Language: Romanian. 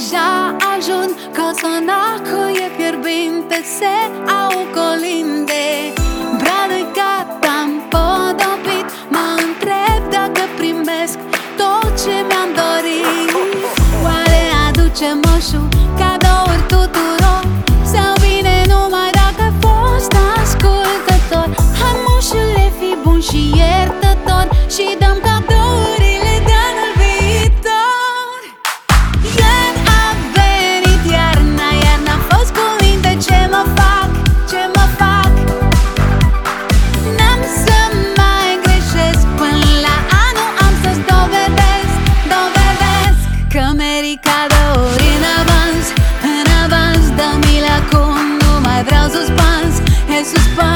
deja ajun Cozonacul e fierbinte, se au colinde. Bradul gata împodobit, mă întreb dacă primesc tot ce mi-am dorit. Oare aduce moșul cadouri tuturor sau vine numai dacă a fost ascultător? Hai, moșule, fi bun și iertător și dăm cadourile de anul viitor. Iar a venit iarna, iar n-am fost cuvinte ce mă fac, ce mă fac. N-am să mai greșesc, până la anul am să-ți dovedesc, dovedesc că merit cadouri în avans, în avans. Dă-mi-le acum, nu mai vreau suspans, e suspans.